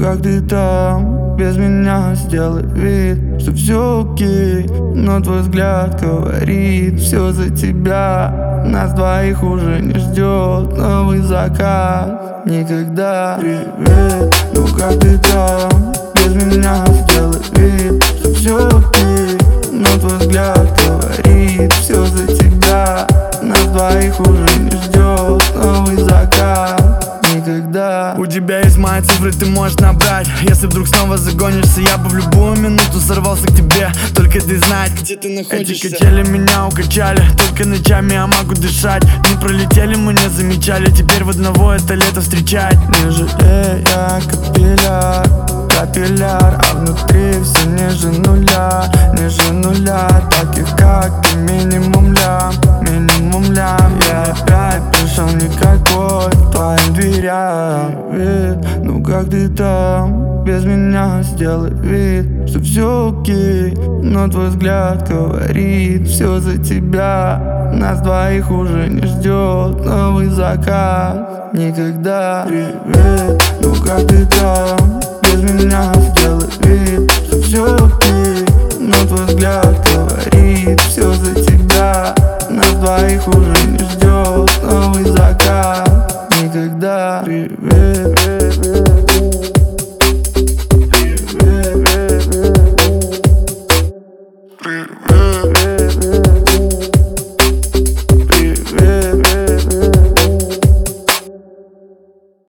как ты там? Без меня сделай вид, что все окей. Но твой взгляд говорит: все за тебя. Нас двоих уже не ждет новый закат никогда. Привет, ну как ты там? Без меня сделай вид, что все окей. Но твой взгляд говорит: все за тебя. Нас двоих уже не ждет новый закат никогда. У тебя есть мои цифры, ты можешь набрать. Если вдруг снова загонишься, я бы в любую минуту сорвался к тебе. Только ты знать, где ты находишься. Эти качели меня укачали, только ночами я могу дышать. Не пролетели, мы не замечали, теперь в одного это лето встречать. Не жалея капилляр, а внутри все ниже нуля. Таких как ты минимум лям. Я опять пришел никакой к твоим дверям. Привет, ну как ты там? Без меня сделай вид, что все окей. Но твой взгляд говорит: все за тебя. Нас двоих уже не ждет новый закат никогда. Привет, ну как ты там? Без меня сделай вид, что все окей. Но твой взгляд говорит: все за тебя. Нас двоих уже не ждет новый закат никогда. Привет.